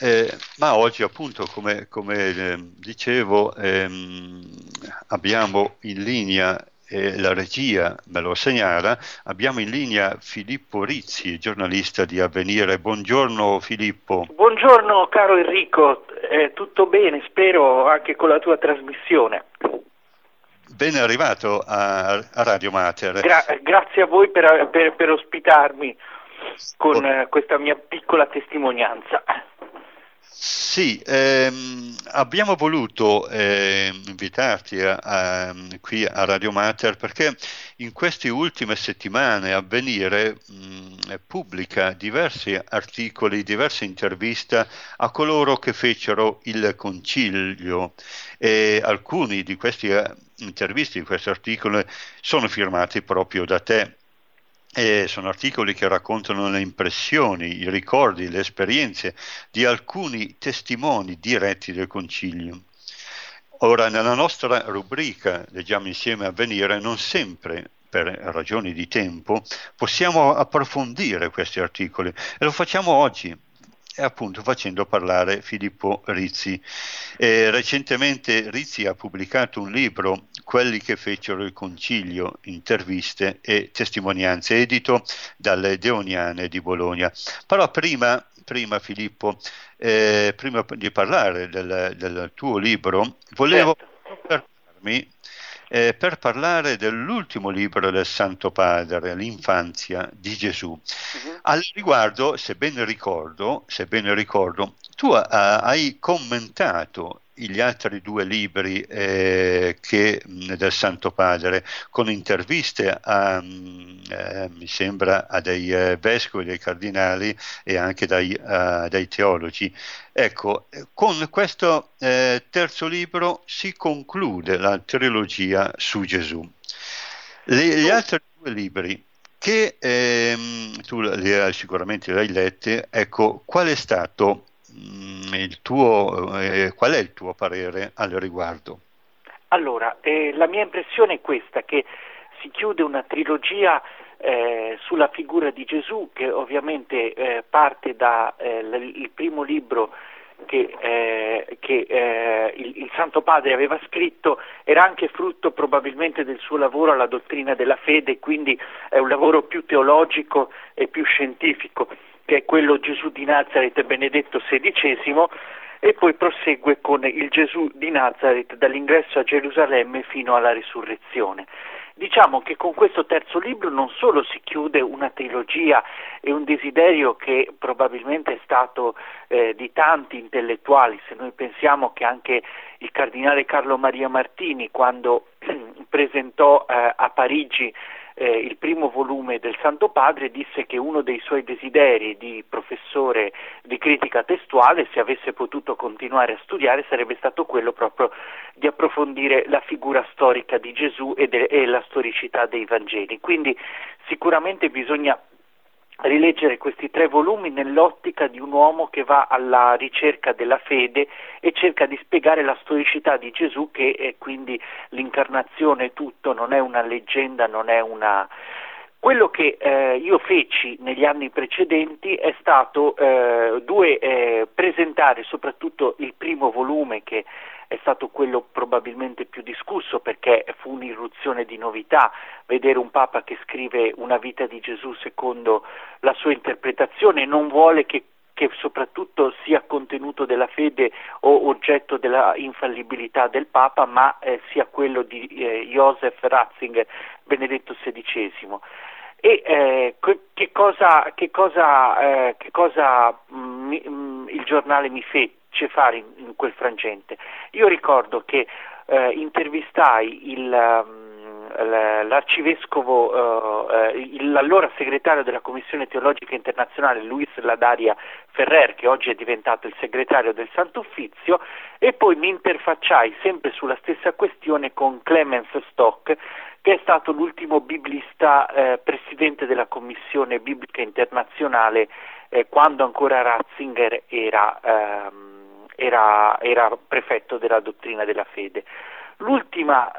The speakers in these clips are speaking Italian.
Ma oggi appunto, come dicevo, abbiamo in linea, la regia me lo segnala, abbiamo in linea Filippo Rizzi, giornalista di Avvenire. Buongiorno Filippo. Buongiorno caro Enrico, tutto bene, spero anche con la tua trasmissione. Ben arrivato a Radio Mater. Grazie a voi per ospitarmi con questa mia piccola testimonianza. Sì, abbiamo voluto invitarti qui a Radio Mater perché in queste ultime settimane Avvenire pubblica diversi articoli, diverse interviste a coloro che fecero il concilio, e alcuni di questi interviste, di questi articoli, sono firmati proprio da te. E sono articoli che raccontano le impressioni, i ricordi, le esperienze di alcuni testimoni diretti del concilio. Ora, nella nostra rubrica Leggiamo insieme Avvenire, non sempre, per ragioni di tempo, possiamo approfondire questi articoli e lo facciamo oggi, e appunto facendo parlare Filippo Rizzi. Recentemente Rizzi ha pubblicato un libro, Quelli che fecero il concilio, interviste e testimonianze, edito dalle Deoniane di Bologna. Però prima Filippo, prima di parlare del tuo libro, volevo soffermarmi per parlare dell'ultimo libro del Santo Padre, L'infanzia di Gesù. Al riguardo, se ben ricordo, tu hai commentato gli altri due libri del Santo Padre, con interviste mi sembra, a dei vescovi, dei cardinali e anche dai teologi. Ecco, con questo terzo libro si conclude la trilogia su Gesù. Gli altri due libri, che tu sicuramente li hai letti, ecco, qual è stato qual è il tuo parere al riguardo? Allora, la mia impressione è questa, che si chiude una trilogia sulla figura di Gesù, che ovviamente parte da il primo libro che il Santo Padre aveva scritto. Era anche frutto probabilmente del suo lavoro alla dottrina della fede, quindi è un lavoro più teologico e più scientifico, che è quello Gesù di Nazaret, Benedetto XVI, e poi prosegue con il Gesù di Nazaret dall'ingresso a Gerusalemme fino alla risurrezione. Diciamo che con questo terzo libro non solo si chiude una trilogia e un desiderio che probabilmente è stato di tanti intellettuali, se noi pensiamo che anche il cardinale Carlo Maria Martini, quando presentò a Parigi il primo volume del Santo Padre, disse che uno dei suoi desideri di professore di critica testuale, se avesse potuto continuare a studiare, sarebbe stato quello proprio di approfondire la figura storica di Gesù e la storicità dei Vangeli. Quindi sicuramente bisogna rileggere questi tre volumi nell'ottica di un uomo che va alla ricerca della fede e cerca di spiegare la storicità di Gesù, che è quindi l'incarnazione è tutto, non è una leggenda, non è una... Quello che io feci negli anni precedenti è stato presentare soprattutto il primo volume, che è stato quello probabilmente più discusso perché fu un'irruzione di novità, vedere un Papa che scrive una vita di Gesù secondo la sua interpretazione, non vuole che soprattutto sia contenuto della fede o oggetto della infallibilità del Papa, ma sia quello di Joseph Ratzinger, Benedetto XVI. E che cosa il giornale mi fece fare in quel frangente? Io ricordo che intervistai l'arcivescovo, l'allora segretario della Commissione Teologica Internazionale, Luis Ladaria Ferrer, che oggi è diventato il segretario del Santo Uffizio, e poi mi interfacciai sempre sulla stessa questione con Clemens Stock, che è stato l'ultimo biblista presidente della Commissione Biblica Internazionale quando ancora Ratzinger era prefetto della dottrina della fede. L'ultima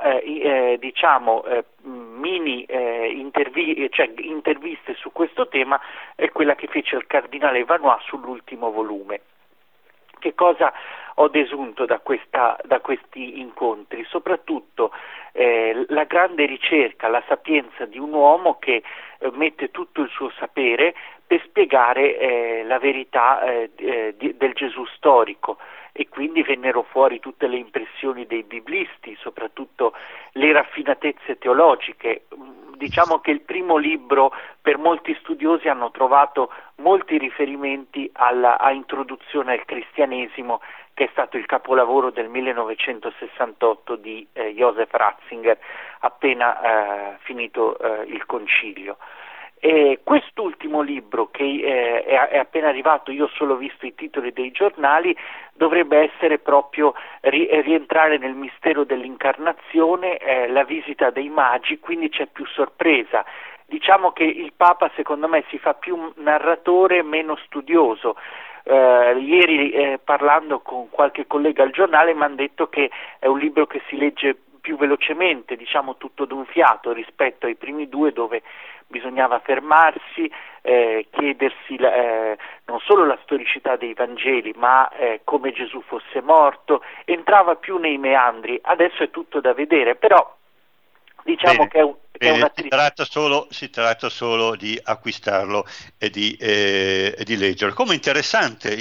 interviste su questo tema è quella che fece il cardinale Vanois sull'ultimo volume. Che cosa ho desunto da questi incontri? Soprattutto la grande ricerca, la sapienza di un uomo che mette tutto il suo sapere per spiegare la verità del Gesù storico, e quindi vennero fuori tutte le impressioni dei biblisti, soprattutto le raffinatezze teologiche. Diciamo che il primo libro, per molti studiosi, hanno trovato molti riferimenti a introduzione al cristianesimo, che è stato il capolavoro del 1968 di Joseph Ratzinger, appena finito il concilio. Quest'ultimo libro, che è appena arrivato, io ho solo visto i titoli dei giornali, dovrebbe essere proprio rientrare nel mistero dell'incarnazione, la visita dei magi, quindi c'è più sorpresa. Diciamo che il Papa, secondo me, si fa più narratore, meno studioso. Ieri, parlando con qualche collega al giornale, mi hanno detto che è un libro che si legge più velocemente, diciamo tutto d'un fiato, rispetto ai primi due, dove bisognava fermarsi, chiedersi non solo la storicità dei Vangeli, ma come Gesù fosse morto, entrava più nei meandri. Adesso è tutto da vedere, però diciamo che è una si tratta solo di acquistarlo e di leggerlo. Come interessante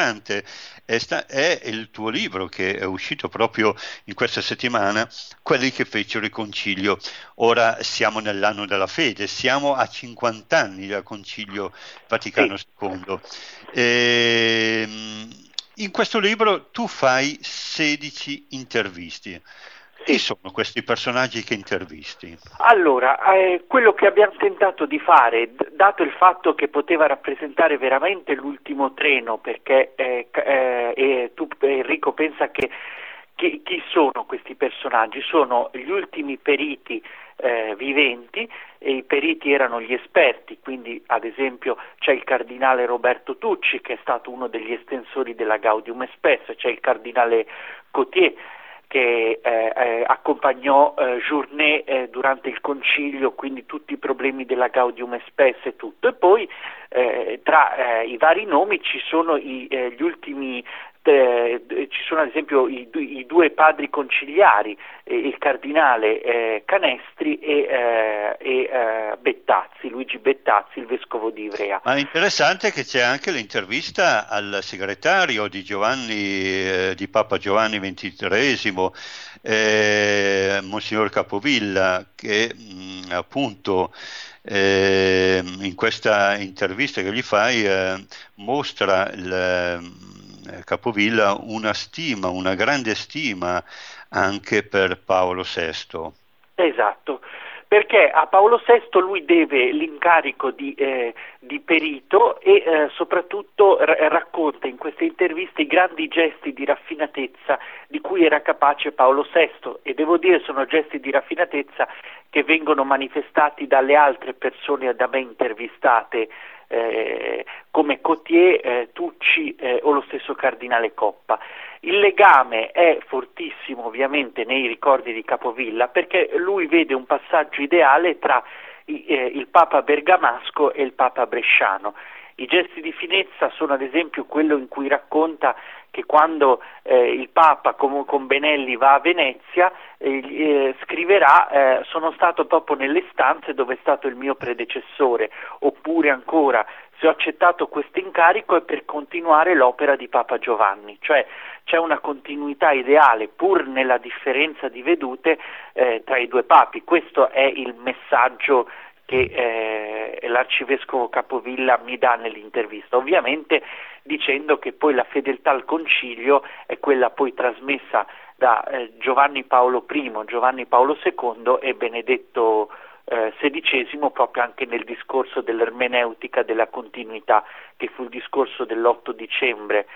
è il tuo libro, che è uscito proprio in questa settimana, Quelli che fecero il concilio. Ora siamo nell'anno della fede, siamo a 50 anni dal concilio Vaticano II. In questo libro tu fai 16 interviste. Chi sono questi personaggi che intervisti? Allora, quello che abbiamo tentato di fare, dato il fatto che poteva rappresentare veramente l'ultimo treno, perché tu, Enrico, pensa che chi sono questi personaggi? Sono gli ultimi periti viventi, e i periti erano gli esperti, quindi ad esempio c'è il cardinale Roberto Tucci, che è stato uno degli estensori della Gaudium Spes, c'è il cardinale Cottier, che accompagnò Journet durante il concilio, quindi tutti i problemi della Gaudium Spes e tutto. E poi tra i vari nomi ci sono gli ultimi, ci sono ad esempio i due padri conciliari, il cardinale Canestri e Bettazzi, Luigi Bettazzi, il vescovo di Ivrea. Ma è interessante che c'è anche l'intervista al segretario di Papa Giovanni XXIII, Monsignor Capovilla, che appunto in questa intervista che gli fai mostra Capovilla una grande stima anche per Paolo VI. Esatto, perché a Paolo VI lui deve l'incarico di perito, e soprattutto racconta in queste interviste i grandi gesti di raffinatezza di cui era capace Paolo VI, e devo dire sono gesti di raffinatezza che vengono manifestati dalle altre persone da me intervistate, come Cottier, Tucci o lo stesso cardinale Coppa. Il legame è fortissimo ovviamente nei ricordi di Capovilla, perché lui vede un passaggio ideale tra il Papa bergamasco e il Papa bresciano. I gesti di finezza sono ad esempio quello in cui racconta che quando il Papa con Benelli va a Venezia scriverà sono stato proprio nelle stanze dove è stato il mio predecessore, oppure ancora se ho accettato questo incarico è per continuare l'opera di Papa Giovanni, cioè c'è una continuità ideale pur nella differenza di vedute tra i due papi. Questo è il messaggio che l'arcivescovo Capovilla mi dà nell'intervista, ovviamente dicendo che poi la fedeltà al concilio è quella poi trasmessa da Giovanni Paolo I, Giovanni Paolo II e Benedetto XVI, proprio anche nel discorso dell'ermeneutica della continuità, che fu il discorso dell'8 dicembre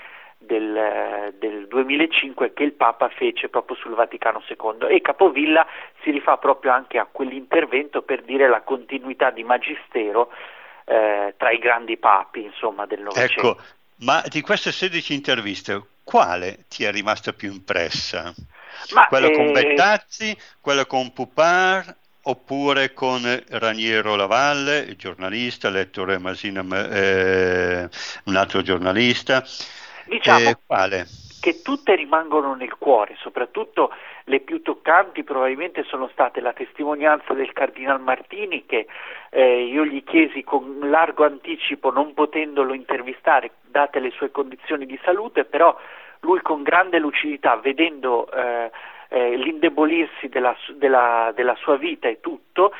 del 2005 che il Papa fece proprio sul Vaticano II, e Capovilla si rifà proprio anche a quell'intervento per dire la continuità di magistero tra i grandi papi, insomma, del Novecento. Ecco, ma di queste 16 interviste quale ti è rimasta più impressa? Quella con Bettazzi, quella con Pupar, oppure con Raniero Lavalle, il giornalista, Lettore Masina, un altro giornalista? Diciamo Quale? che tutte rimangono nel cuore, soprattutto le più toccanti probabilmente sono state la testimonianza del Cardinal Martini, che io gli chiesi con largo anticipo, non potendolo intervistare date le sue condizioni di salute, però lui con grande lucidità, vedendo l'indebolirsi della sua vita e tutto,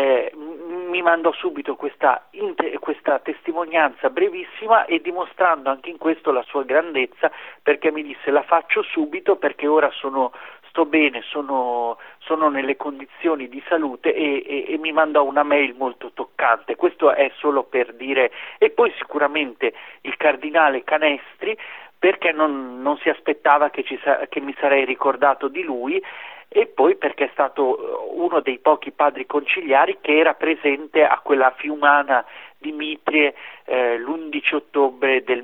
mi mandò subito questa testimonianza brevissima, e dimostrando anche in questo la sua grandezza, perché mi disse: la faccio subito perché ora sto bene, sono nelle condizioni di salute, e mi mandò una mail molto toccante. Questo è solo per dire. E poi sicuramente il cardinale Canestri, perché non si aspettava che mi sarei ricordato di lui, e poi perché è stato uno dei pochi padri conciliari che era presente a quella fiumana di Mitrie l'11 ottobre del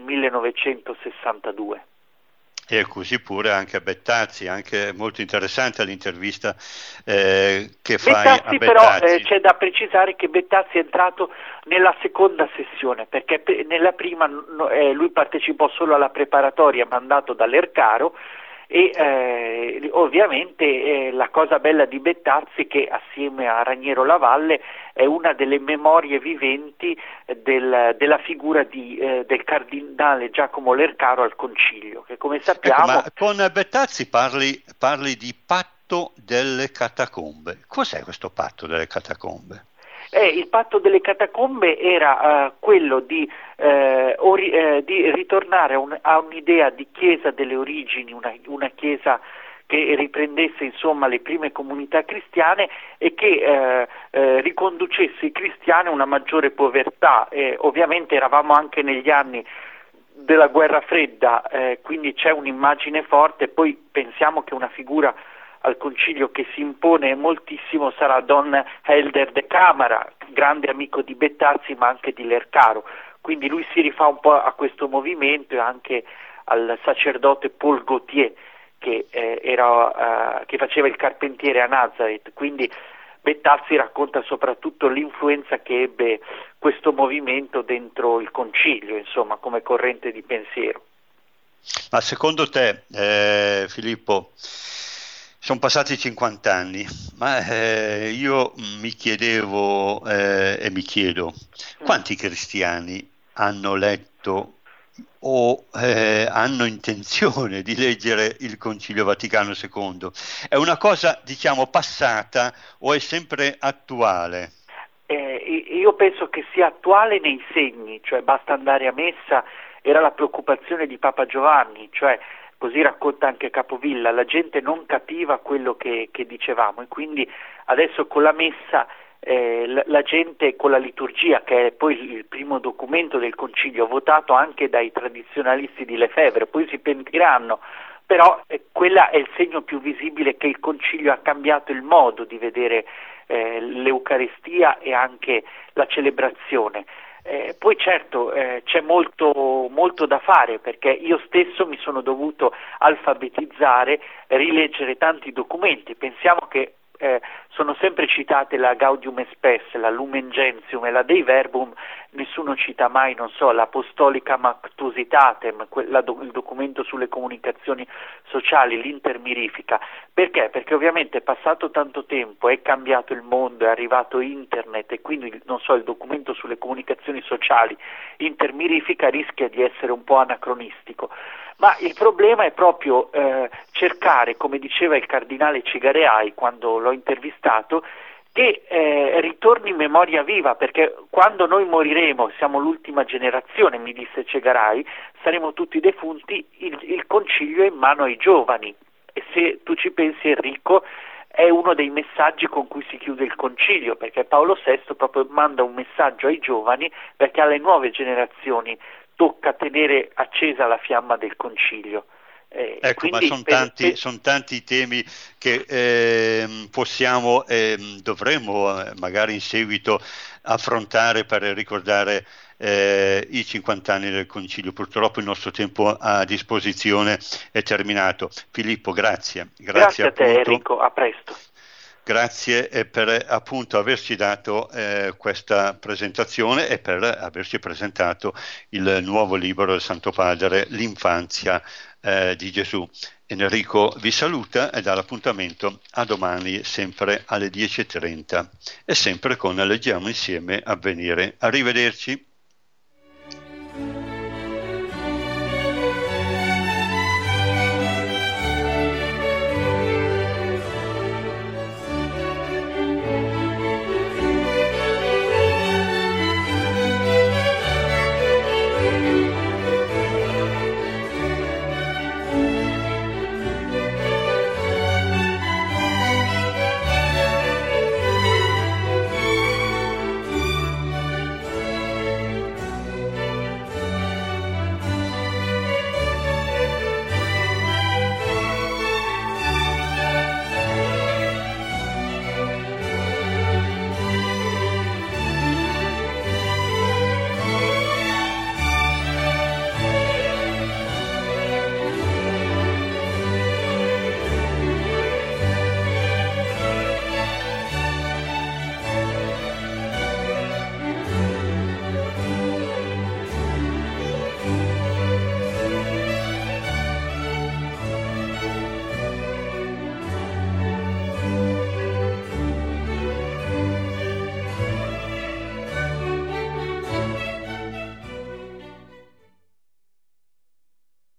1962. E così pure anche a Bettazzi, anche molto interessante l'intervista che fai a Bettazzi. Però Bettazzi. c'è da precisare che Bettazzi è entrato nella seconda sessione, perché nella prima lui partecipò solo alla preparatoria mandato dall'Ercaro, e ovviamente la cosa bella di Bettazzi è che assieme a Raniero Lavalle è una delle memorie viventi della figura del cardinale Giacomo Lercaro al Concilio, che come sappiamo... Ecco, ma con Bettazzi parli di patto delle catacombe. Cos'è questo patto delle catacombe? Il patto delle catacombe era quello di ritornare a un'idea di chiesa delle origini, una chiesa che riprendesse insomma le prime comunità cristiane, e che riconducesse i cristiani a una maggiore povertà. Ovviamente eravamo anche negli anni della guerra fredda, quindi c'è un'immagine forte. Poi pensiamo che una figura al Concilio che si impone moltissimo sarà Don Helder de Camara, grande amico di Bettazzi ma anche di Lercaro, quindi lui si rifà un po' a questo movimento e anche al sacerdote Paul Gauthier che faceva il carpentiere a Nazareth. Quindi Bettazzi racconta soprattutto l'influenza che ebbe questo movimento dentro il Concilio, insomma, come corrente di pensiero. Ma secondo te, Filippo, sono passati 50 anni, ma io mi chiedevo e mi chiedo quanti cristiani hanno letto o hanno intenzione di leggere il Concilio Vaticano II? È una cosa, diciamo, passata o è sempre attuale? Io penso che sia attuale nei segni, cioè basta andare a messa. Era la preoccupazione di Papa Giovanni, cioè così racconta anche Capovilla, la gente non capiva quello che dicevamo, e quindi adesso con la messa la gente, con la liturgia, che è poi il primo documento del Concilio, votato anche dai tradizionalisti di Lefebvre, poi si pentiranno, però quella è il segno più visibile che il Concilio ha cambiato il modo di vedere l'Eucaristia e anche la celebrazione. Poi certo c'è molto da fare, perché io stesso mi sono dovuto alfabetizzare, rileggere tanti documenti. Pensiamo che sono sempre citate la Gaudium et Spes, la Lumen Gentium e la Dei Verbum, nessuno cita mai, non so, l'Apostolica Mactusitatem, il documento sulle comunicazioni sociali, l'Intermirifica. Perché? Perché ovviamente è passato tanto tempo, è cambiato il mondo, è arrivato internet, e quindi non so, il documento sulle comunicazioni sociali, Intermirifica, rischia di essere un po' anacronistico. Ma il problema è proprio cercare, come diceva il cardinale Cigareai quando l'ho intervistato, che ritorni in memoria viva, perché quando noi moriremo, siamo l'ultima generazione, mi disse Cigareai, saremo tutti defunti, il concilio è in mano ai giovani, e se tu ci pensi, Enrico, è uno dei messaggi con cui si chiude il concilio, perché Paolo VI proprio manda un messaggio ai giovani, perché alle nuove generazioni tocca tenere accesa la fiamma del concilio. Ecco, ma sono tanti i temi che possiamo e dovremmo magari in seguito affrontare per ricordare i 50 anni del Concilio. Purtroppo il nostro tempo a disposizione è terminato. Filippo, grazie. Grazie a te, Enrico, a presto. Grazie per appunto averci dato questa presentazione e per averci presentato il nuovo libro del Santo Padre, L'infanzia di Gesù. Enrico vi saluta e dà l'appuntamento a domani sempre alle 10:30 e sempre con Leggiamo insieme Avvenire. Arrivederci.